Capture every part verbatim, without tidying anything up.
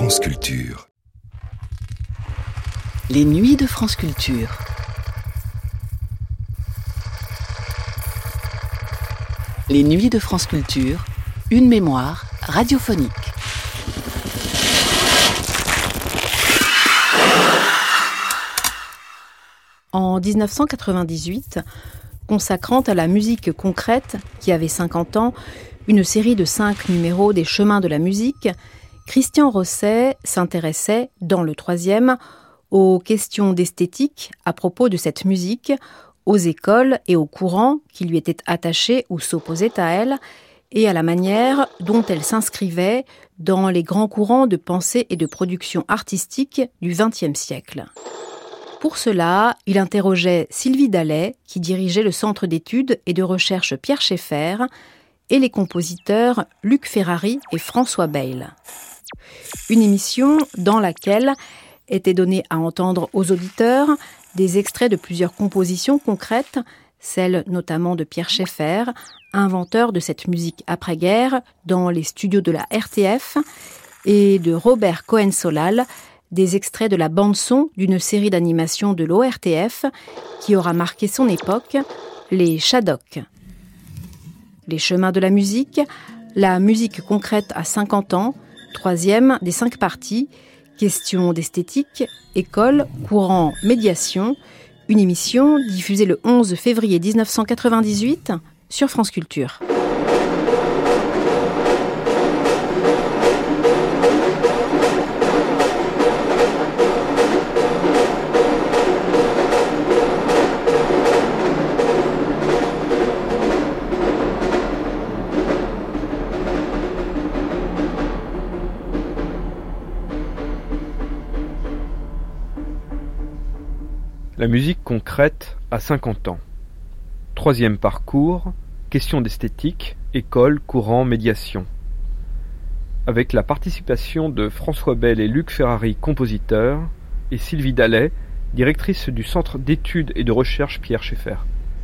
France Culture. Les nuits de France Culture. Les nuits de France Culture, une mémoire radiophonique. En dix-neuf cent quatre-vingt-dix-huit, consacrant à la musique concrète, qui avait cinquante ans, une série de cinq numéros des Chemins de la musique, Christian Rosset s'intéressait, dans le troisième, aux questions d'esthétique à propos de cette musique, aux écoles et aux courants qui lui étaient attachés ou s'opposaient à elle, et à la manière dont elle s'inscrivait dans les grands courants de pensée et de production artistique du vingtième siècle. Pour cela, il interrogeait Sylvie Dallet, qui dirigeait le Centre d'études et de recherche Pierre Schaeffer, et les compositeurs Luc Ferrari et François Bayle. Une émission dans laquelle étaient donnés à entendre aux auditeurs des extraits de plusieurs compositions concrètes, celles notamment de Pierre Schaeffer, inventeur de cette musique après-guerre dans les studios de la R T F, et de Robert Cohen-Solal, des extraits de la bande-son d'une série d'animations de l'O R T F qui aura marqué son époque, les Shadocks. Les Chemins de la musique, la musique concrète à cinquante ans, troisième des cinq parties, questions d'esthétique, école, courant, médiation, une émission diffusée le onze février dix-neuf cent quatre-vingt-dix-huit sur France Culture. La musique concrète à cinquante ans. Troisième parcours, question d'esthétique, école, courant, médiation. Avec la participation de François Bayle et Luc Ferrari, compositeurs, et Sylvie Dallet, directrice du Centre d'études et de recherche Pierre Schaeffer.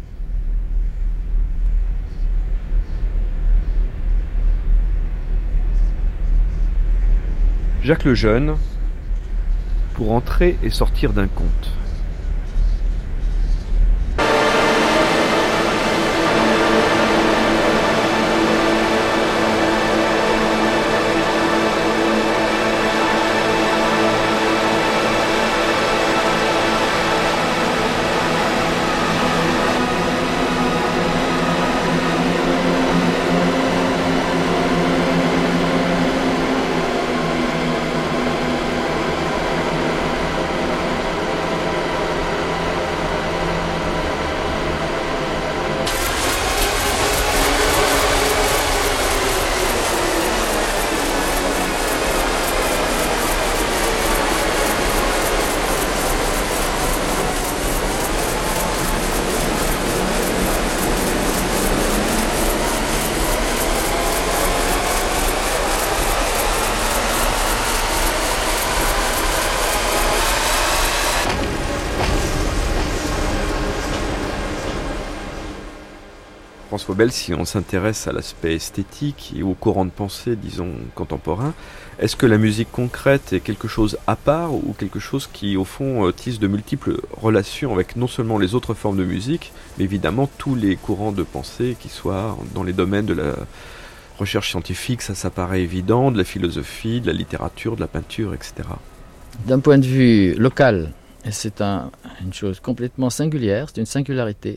Jacques Lejeune, pour entrer et sortir d'un conte. François Bayle, si on s'intéresse à l'aspect esthétique et au courant de pensée, disons, contemporain, est-ce que la musique concrète est quelque chose à part ou quelque chose qui, au fond, tisse de multiples relations avec non seulement les autres formes de musique, mais évidemment tous les courants de pensée qui soient dans les domaines de la recherche scientifique, ça, ça paraît évident, de la philosophie, de la littérature, de la peinture, et cetera. D'un point de vue local, c'est un, une chose complètement singulière, c'est une singularité.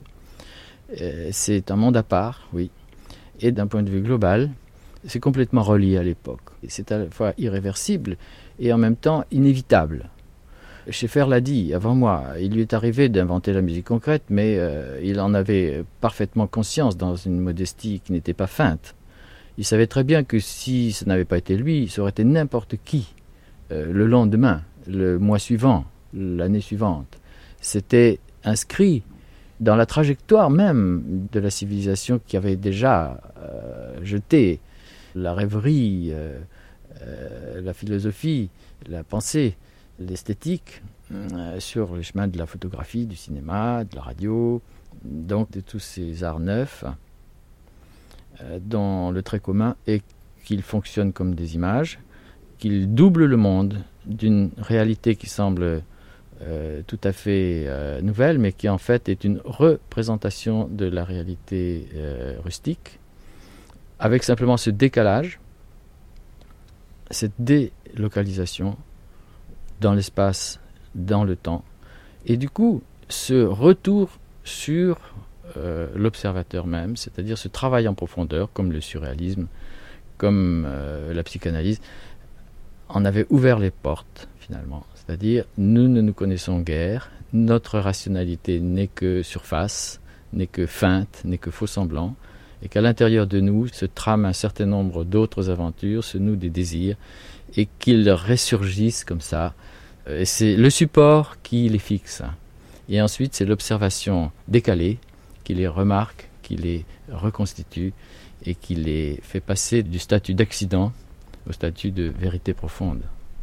C'est un monde à part, oui. Et d'un point de vue global, c'est complètement relié à l'époque. C'est à la fois irréversible et en même temps inévitable. Schaeffer l'a dit avant moi, il lui est arrivé d'inventer la musique concrète, mais euh, il en avait parfaitement conscience dans une modestie qui n'était pas feinte. Il savait très bien que si ce n'avait pas été lui, ça aurait été n'importe qui, euh, le lendemain, le mois suivant, l'année suivante. C'était inscrit dans la trajectoire même de la civilisation qui avait déjà euh, jeté la rêverie, euh, euh, la philosophie, la pensée, l'esthétique euh, sur les chemins de la photographie, du cinéma, de la radio, donc de tous ces arts neufs euh, dont le trait commun est qu'ils fonctionnent comme des images qu'il double le monde d'une réalité qui semble euh, tout à fait euh, nouvelle, mais qui en fait est une représentation de la réalité euh, rustique, avec simplement ce décalage, cette délocalisation dans l'espace, dans le temps, et du coup ce retour sur euh, l'observateur même, c'est-à-dire ce travail en profondeur, comme le surréalisme, comme euh, la psychanalyse, en avait ouvert les portes finalement. C'est-à-dire, nous ne nous connaissons guère, notre rationalité n'est que surface, n'est que feinte, n'est que faux semblant, et qu'à l'intérieur de nous se trament un certain nombre d'autres aventures, se nouent des désirs, et qu'ils ressurgissent comme ça. Et c'est le support qui les fixe. Et ensuite, c'est l'observation décalée qui les remarque, qui les reconstitue, et qui les fait passer du statut d'accident au statut de vérité profonde.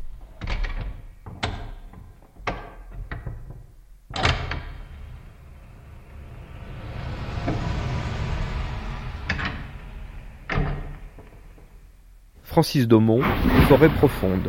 Francis Daumont, Forêt profonde.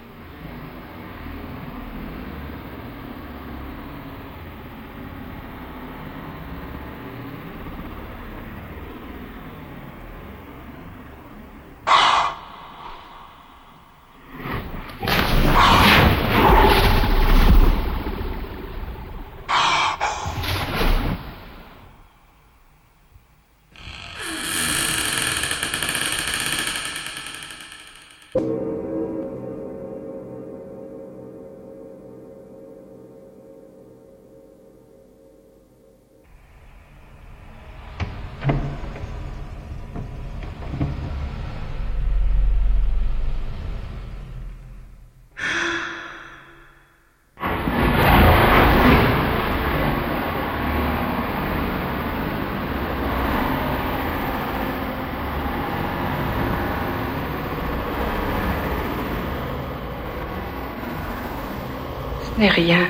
Ce n'est rien.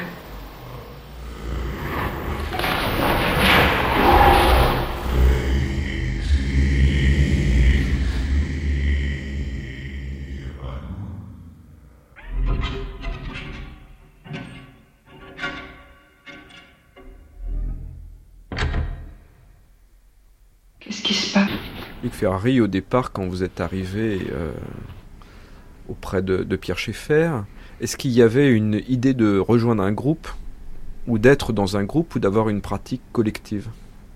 Qu'est-ce qui se passe? Luc Ferrari, au départ, quand vous êtes arrivé euh, auprès de, de Pierre Schaeffer, est-ce qu'il y avait une idée de rejoindre un groupe, ou d'être dans un groupe, ou d'avoir une pratique collective?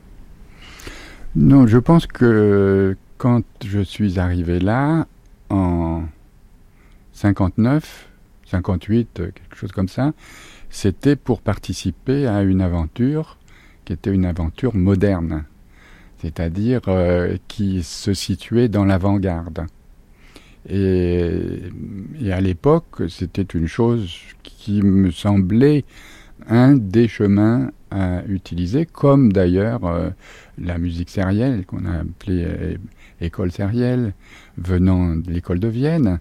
Non, je pense que quand je suis arrivé là, en cinquante-neuf, cinquante-huit, quelque chose comme ça, c'était pour participer à une aventure qui était une aventure moderne, c'est-à-dire euh, qui se situait dans l'avant-garde. Et, et à l'époque, c'était une chose qui me semblait un des chemins à utiliser, comme d'ailleurs euh, la musique sérielle, qu'on a appelée euh, école sérielle, venant de l'école de Vienne,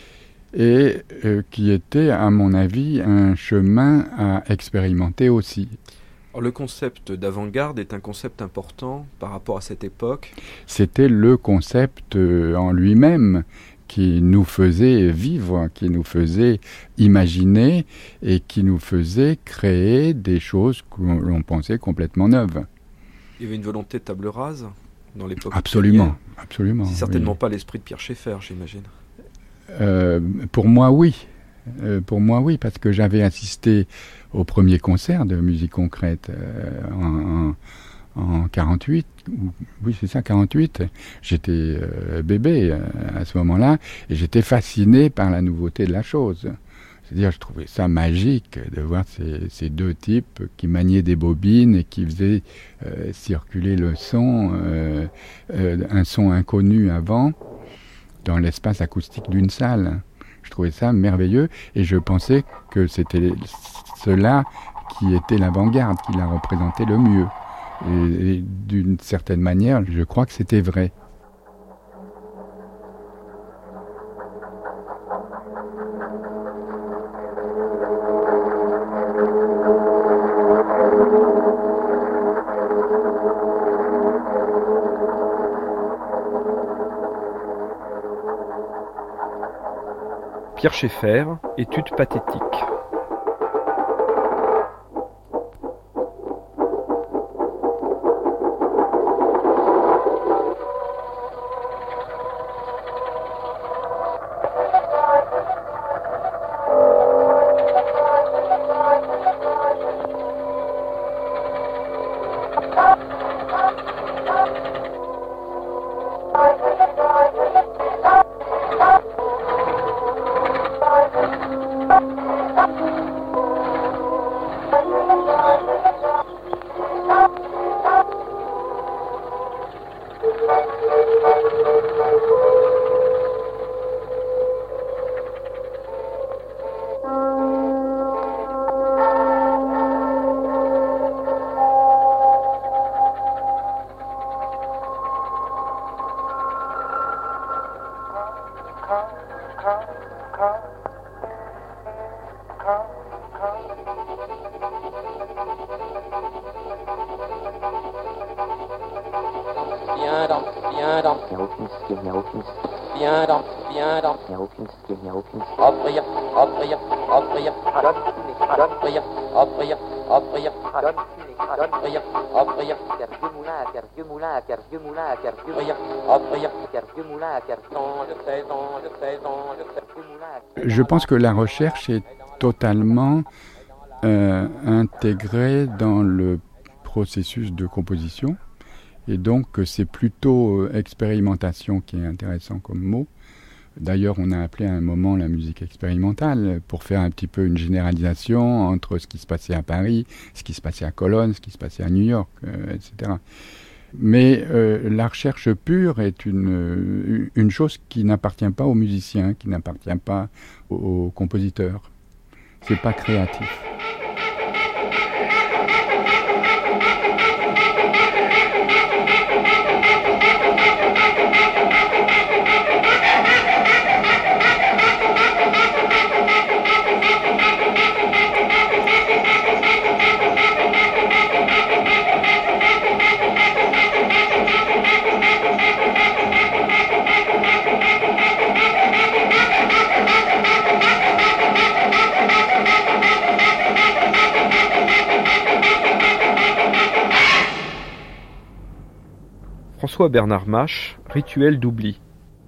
et euh, qui était, à mon avis, un chemin à expérimenter aussi. Alors, le concept d'avant-garde est un concept important par rapport à cette époque. C'était le concept euh, en lui-même qui nous faisait vivre, qui nous faisait imaginer et qui nous faisait créer des choses que l'on pensait complètement neuves. Il y avait une volonté de table rase dans l'époque. Absolument, absolument. C'est certainement oui. pas l'esprit de Pierre Schaeffer, j'imagine. Euh, pour moi, oui. Euh, pour moi, oui, parce que j'avais assisté au premier concert de musique concrète euh, en, en, en quarante-huit. Oui, c'est ça, quarante-huit. J'étais euh, bébé euh, à ce moment-là, et j'étais fasciné par la nouveauté de la chose. C'est-à-dire, je trouvais ça magique de voir ces, ces deux types qui maniaient des bobines et qui faisaient euh, circuler le son, euh, euh, un son inconnu avant, dans l'espace acoustique d'une salle. Je trouvais ça merveilleux, et je pensais que c'était cela qui était l'avant-garde, qui la représentait le mieux. Et, et d'une certaine manière, je crois que c'était vrai. Pierre Schaeffer, Étude pathétique. Je pense que la recherche est totalement euh, intégrée dans le processus de composition et donc c'est plutôt euh, expérimentation qui est intéressant comme mot. D'ailleurs, on a appelé à un moment la musique expérimentale pour faire un petit peu une généralisation entre ce qui se passait à Paris, ce qui se passait à Cologne, ce qui se passait à New York, euh, et cetera. Mais euh, la recherche pure est une, une chose qui n'appartient pas aux musiciens, qui n'appartient pas aux, aux compositeurs. C'est pas créatif. François Bernard Mache, Rituel d'oubli.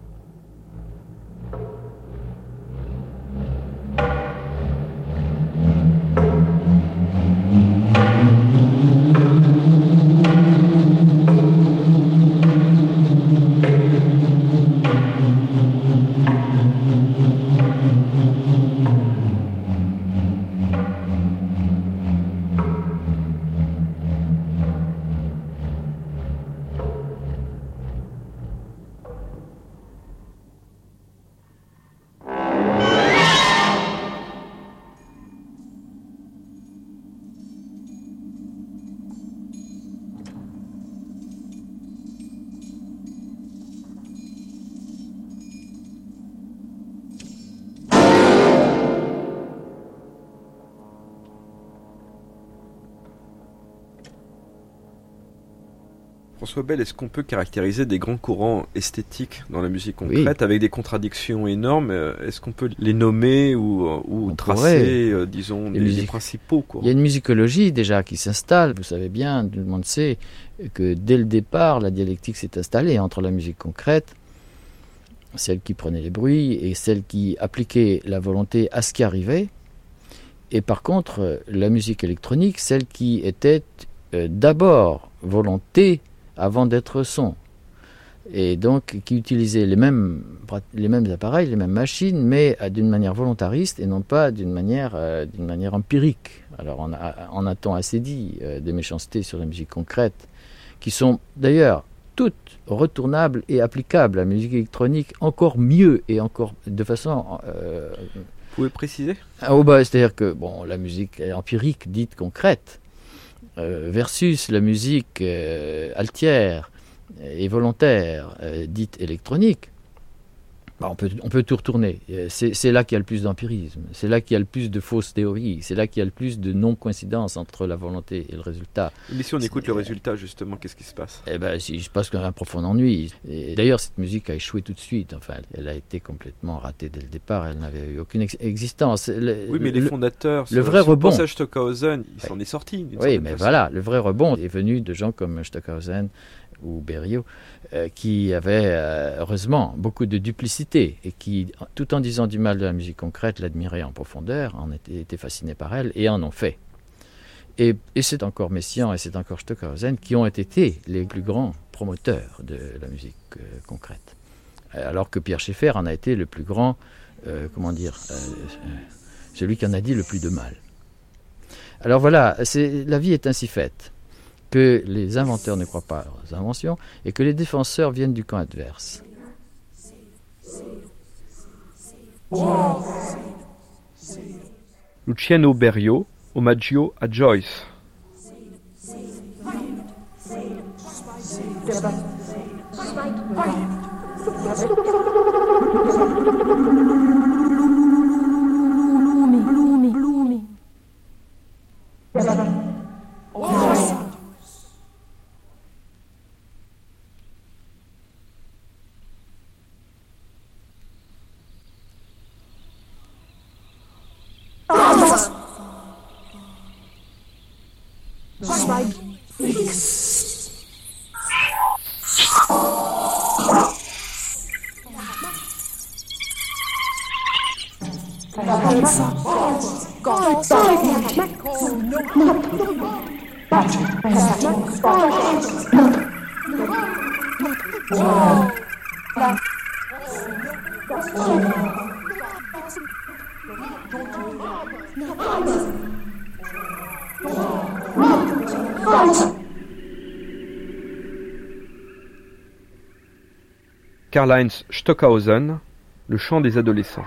François Bell, est-ce qu'on peut caractériser des grands courants esthétiques dans la musique concrète oui. avec des contradictions énormes? Est-ce qu'on peut les nommer ou, ou tracer, euh, disons, des, musiques... des principaux courants? Il y a une musicologie déjà qui s'installe. Vous savez bien, tout le monde sait que dès le départ, la dialectique s'est installée entre la musique concrète, celle qui prenait les bruits, et celle qui appliquait la volonté à ce qui arrivait. Et par contre, la musique électronique, celle qui était euh, d'abord volonté avant d'être son, et donc qui utilisait les mêmes, les mêmes appareils, les mêmes machines, mais d'une manière volontariste et non pas d'une manière, euh, d'une manière empirique. Alors on a, on a-t-on assez dit euh, des méchancetés sur la musique concrète, qui sont d'ailleurs toutes retournables et applicables à la musique électronique encore mieux et encore de façon... Euh, Vous pouvez préciser? ah, oh bah, c'est-à-dire que bon, la musique empirique dite concrète, Euh, versus la musique euh, altière et volontaire, euh, dite électronique, bah, on, peut, on peut tout retourner. C'est, c'est là qu'il y a le plus d'empirisme, c'est là qu'il y a le plus de fausses théories, c'est là qu'il y a le plus de non-coïncidence entre la volonté et le résultat. Mais si on écoute c'est, le résultat, justement, qu'est-ce qui se passe? Eh ben, il se passe un profond ennui. Et d'ailleurs, cette musique a échoué tout de suite. Enfin, elle a été complètement ratée dès le départ. Elle n'avait eu aucune ex- existence. Le, oui, mais le, les fondateurs, le vrai rebond. Le Stockhausen, il s'en est sorti. Oui, mais façon. Voilà, le vrai rebond est venu de gens comme Stockhausen ou Berio, euh, qui avaient, euh, heureusement, beaucoup de duplicité et qui, tout en disant du mal de la musique concrète, l'admiraient en profondeur, en étaient, étaient fascinés par elle et en ont fait. Et, et c'est encore Messiaen et c'est encore Stockhausen qui ont été les plus grands promoteurs de la musique euh, concrète. Alors que Pierre Schaeffer en a été le plus grand, euh, comment dire, euh, celui qui en a dit le plus de mal. Alors voilà, c'est, la vie est ainsi faite que les inventeurs ne croient pas à leurs inventions et que les défenseurs viennent du camp adverse. Luciano Berio, Omaggio a Joyce. Karl-Heinz Stockhausen, le chant des adolescents.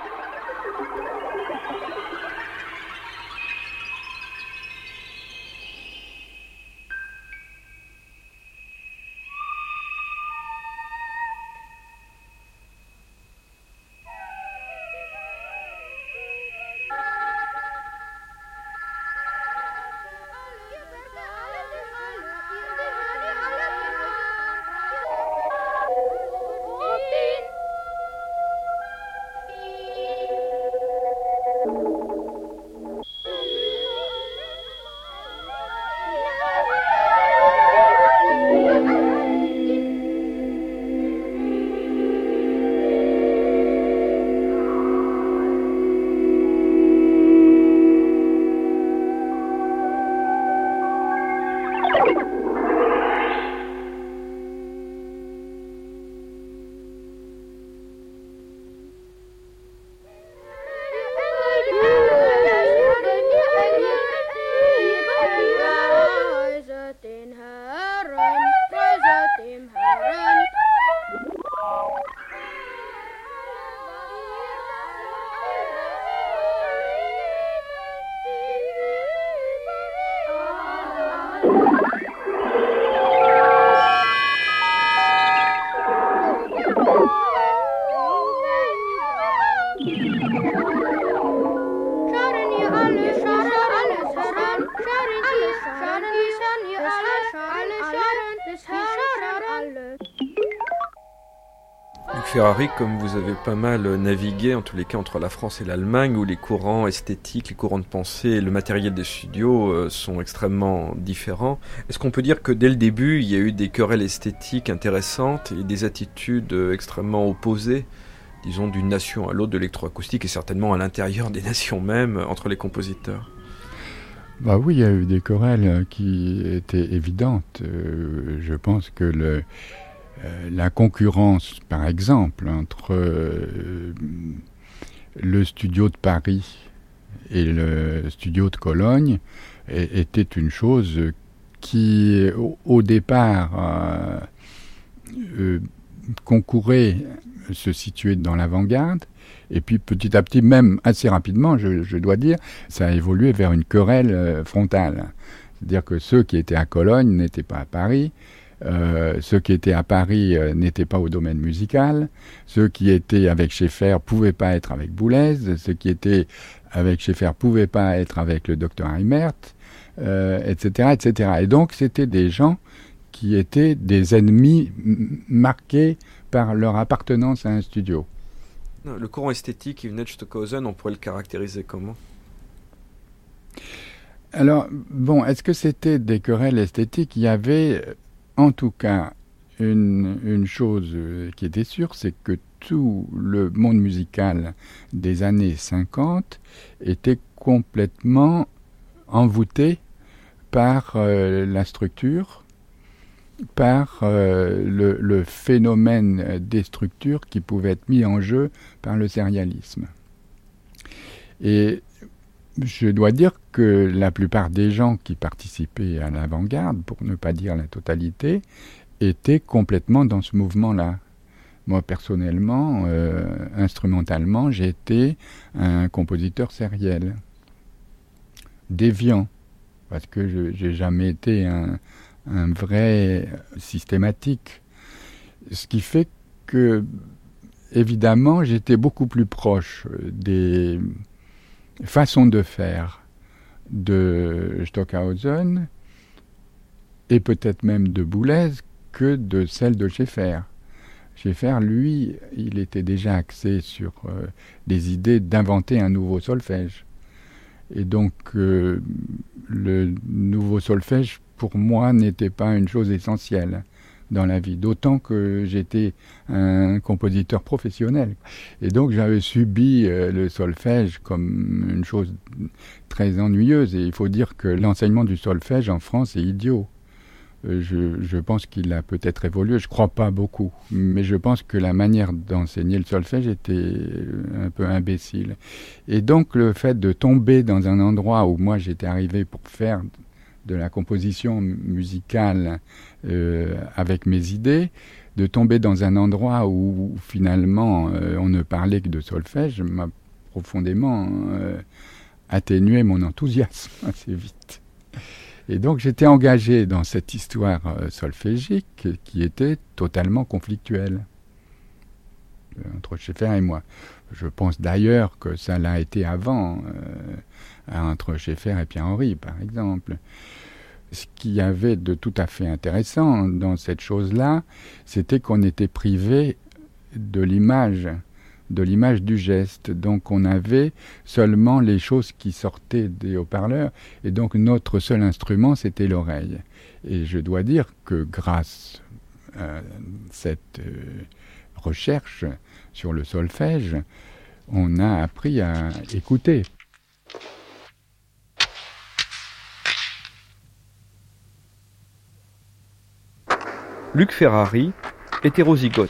Ferrari, comme vous avez pas mal navigué, en tous les cas, entre la France et l'Allemagne, où les courants esthétiques, les courants de pensée et le matériel des studios euh, sont extrêmement différents, est-ce qu'on peut dire que dès le début, il y a eu des querelles esthétiques intéressantes et des attitudes euh, extrêmement opposées, disons, d'une nation à l'autre de l'électroacoustique et certainement à l'intérieur des nations mêmes, entre les compositeurs? Bah oui, il y a eu des querelles qui étaient évidentes. Euh, je pense que le... Euh, la concurrence, par exemple, entre euh, le studio de Paris et le studio de Cologne et, était une chose qui, au, au départ, euh, euh, concourait, se situait dans l'avant-garde, et puis petit à petit, même assez rapidement, je, je dois dire, ça a évolué vers une querelle euh, frontale. C'est-à-dire que ceux qui étaient à Cologne n'étaient pas à Paris, Euh, ceux qui étaient à Paris euh, n'étaient pas au domaine musical. Ceux qui étaient avec Schaeffer ne pouvaient pas être avec Boulez. Ceux qui étaient avec Schaeffer ne pouvaient pas être avec le docteur Heimert, euh, et cetera, et cetera. Et donc, c'était des gens qui étaient des ennemis m- marqués par leur appartenance à un studio. Le courant esthétique Yves Stockhausen, on pourrait le caractériser comment? Alors, bon, est-ce que c'était des querelles esthétiques? Il y avait, en tout cas, une, une chose qui était sûre, c'est que tout le monde musical des années cinquante était complètement envoûté par euh, la structure, par euh, le, le phénomène des structures qui pouvait être mis en jeu par le sérialisme. Et je dois dire que la plupart des gens qui participaient à l'avant-garde, pour ne pas dire la totalité, étaient complètement dans ce mouvement-là. Moi, personnellement, euh, instrumentalement, j'étais un compositeur sériel, déviant, parce que je n'ai jamais été un, un vrai systématique. Ce qui fait que, évidemment, j'étais beaucoup plus proche des façon de faire de Stockhausen et peut-être même de Boulez que de celle de Schaeffer. Schaeffer, lui, il était déjà axé sur euh, des idées d'inventer un nouveau solfège. Et donc, euh, le nouveau solfège, pour moi, n'était pas une chose essentielle dans la vie, d'autant que j'étais un compositeur professionnel. Et donc j'avais subi euh, le solfège comme une chose très ennuyeuse. Et il faut dire que l'enseignement du solfège en France est idiot. Euh, je, je pense qu'il a peut-être évolué, je ne crois pas beaucoup. Mais je pense que la manière d'enseigner le solfège était un peu imbécile. Et donc le fait de tomber dans un endroit où moi j'étais arrivé pour faire de la composition musicale euh, avec mes idées, de tomber dans un endroit où, où finalement euh, on ne parlait que de solfège, m'a profondément euh, atténué mon enthousiasme assez vite. Et donc j'étais engagé dans cette histoire euh, solfégique qui était totalement conflictuelle euh, entre Schaeffer et moi. Je pense d'ailleurs que ça l'a été avant, euh, entre Schaeffer et Pierre-Henry, par exemple. Ce qu'il y avait de tout à fait intéressant dans cette chose-là, c'était qu'on était privé de l'image, de l'image du geste. Donc on avait seulement les choses qui sortaient des haut-parleurs, et donc notre seul instrument, c'était l'oreille. Et je dois dire que grâce à cette euh, recherche sur le solfège, on a appris à écouter. Luc Ferrari, hétérozygote.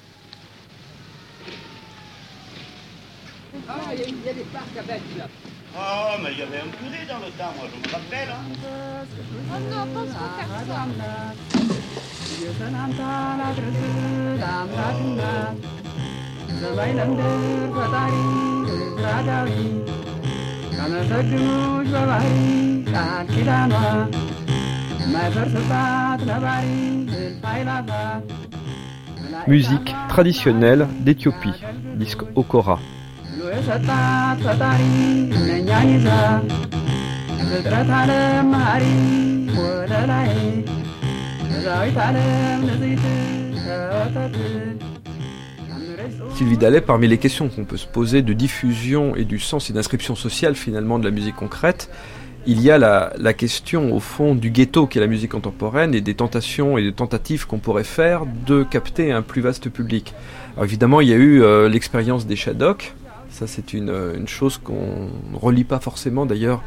Ah, il y, y a des parcs à bêtes là. Ah, mais il y avait un curé dans le temps, moi je me rappelle. Hein. Oh non, pas trop faire ça. Musique traditionnelle d'Éthiopie, disque Okora. Sylvie Dallet, parmi les questions qu'on peut se poser de diffusion et du sens et d'inscription sociale finalement de la musique concrète, il y a la, la question au fond du ghetto qui est la musique contemporaine et des tentations et des tentatives qu'on pourrait faire de capter un plus vaste public. Alors évidemment il y a eu euh, l'expérience des Shadocks, ça c'est une, une chose qu'on ne relie pas forcément d'ailleurs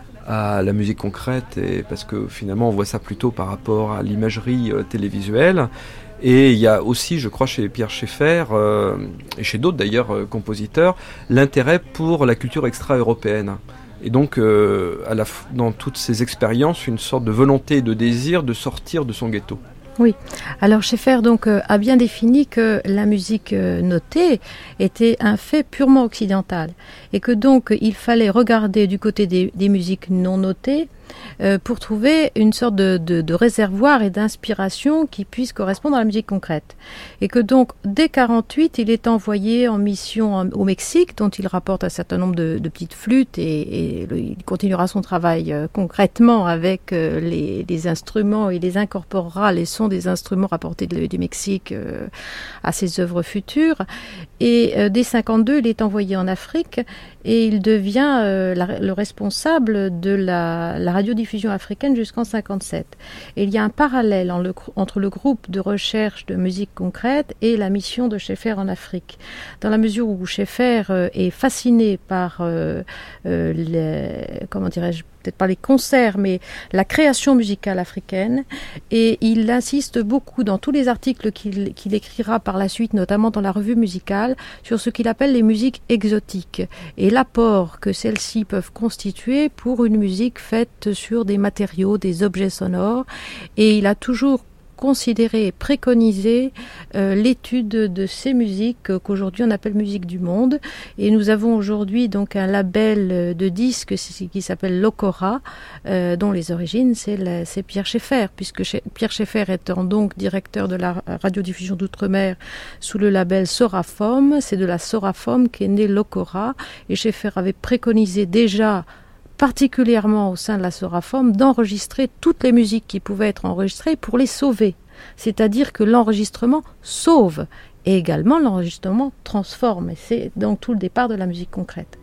à la musique concrète, et parce que finalement on voit ça plutôt par rapport à l'imagerie euh, télévisuelle. Et il y a aussi, je crois, chez Pierre Schaeffer, euh, et chez d'autres d'ailleurs euh, compositeurs, l'intérêt pour la culture extra-européenne. Et donc, euh, à la f- dans toutes ces expériences, une sorte de volonté et de désir de sortir de son ghetto. Oui. Alors Schaeffer donc euh, a bien défini que la musique euh, notée était un fait purement occidental et que donc il fallait regarder du côté des, des musiques non notées euh, pour trouver une sorte de, de, de réservoir et d'inspiration qui puisse correspondre à la musique concrète. Et que donc dès quarante-huit, il est envoyé en mission en, au Mexique, dont il rapporte un certain nombre de, de petites flûtes et, et le, il continuera son travail euh, concrètement avec euh, les, les instruments et les incorporera les sons des instruments rapportés de, du Mexique euh, à ses œuvres futures. Et euh, dès cinquante-deux, il est envoyé en Afrique et il devient euh, la, le responsable de la, la radiodiffusion africaine jusqu'en cinquante-sept. Et il y a un parallèle en le, entre le groupe de recherche de musique concrète et la mission de Schaeffer en Afrique. Dans la mesure où Schaeffer euh, est fasciné par euh, euh, les, comment dirais-je, peut-être pas les concerts, mais la création musicale africaine. Et il insiste beaucoup dans tous les articles qu'il, qu'il écrira par la suite, notamment dans la revue musicale, sur ce qu'il appelle les musiques exotiques et l'apport que celles-ci peuvent constituer pour une musique faite sur des matériaux, des objets sonores. Et il a toujours considérer et préconiser euh, l'étude de ces musiques euh, qu'aujourd'hui on appelle musique du monde. Et nous avons aujourd'hui donc un label de disques qui s'appelle l'Okora, euh, dont les origines c'est, la, c'est Pierre Schaeffer, puisque Pierre Schaeffer étant donc directeur de la radiodiffusion d'outre-mer sous le label Sorafom, c'est de la Sorafom qu'est né l'Okora, et Schaeffer avait préconisé déjà particulièrement au sein de la Sorafom, d'enregistrer toutes les musiques qui pouvaient être enregistrées pour les sauver. C'est-à-dire que l'enregistrement sauve et également l'enregistrement transforme. Et c'est donc tout le départ de la musique concrète.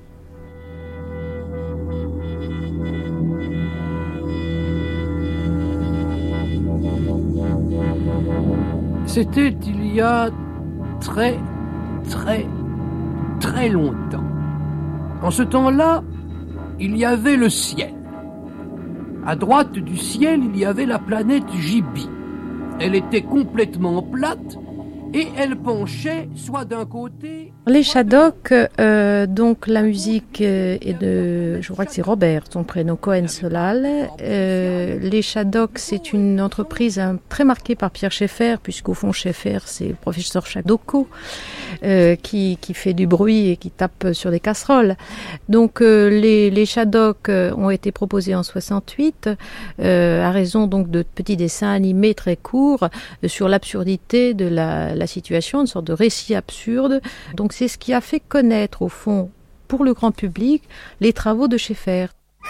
C'était il y a très, très, très longtemps. En ce temps-là, il y avait le ciel. À droite du ciel, il y avait la planète Jibi. Elle était complètement plate et elle penchait soit d'un côté... Les Shadocks, euh, donc la musique euh, est de, je crois que c'est Robert, son prénom, Cohen-Solal. Euh, les Shadocks, c'est une entreprise hein, très marquée par Pierre Schaeffer, puisqu'au fond Schaeffer, c'est le professeur Shadoko, euh, qui, qui fait du bruit et qui tape sur des casseroles. Donc euh, les, les Shadocks ont été proposés en soixante-huit, euh, à raison donc de petits dessins animés très courts euh, sur l'absurdité de la, la situation, une sorte de récit absurde. Donc c'est ce qui a fait connaître, au fond, pour le grand public, les travaux de Schaeffer.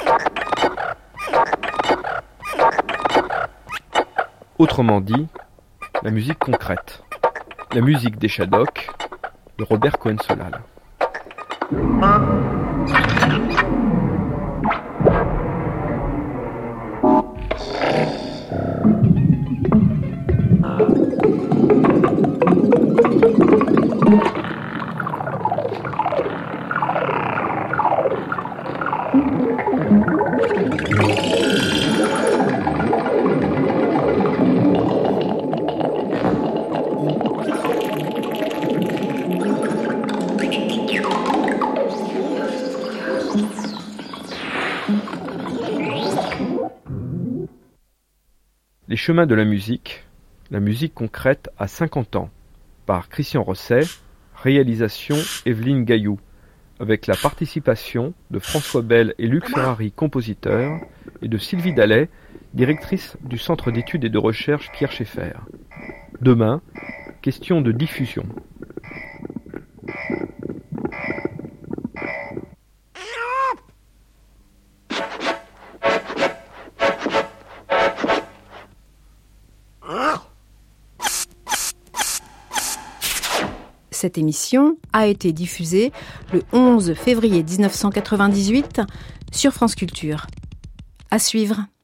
Autrement dit, la musique concrète. La musique des Shadocks de Robert Cohen-Solal. chemins de la musique, la musique concrète à cinquante ans, par Christian Rosset, réalisation Evelyne Gaillou, avec la participation de François Bell et Luc Ferrari, compositeurs, et de Sylvie Dallet, directrice du Centre d'études et de recherche Pierre Schaeffer. Demain, question de diffusion. Cette émission a été diffusée le onze février mille neuf cent quatre-vingt-dix-huit sur France Culture. À suivre.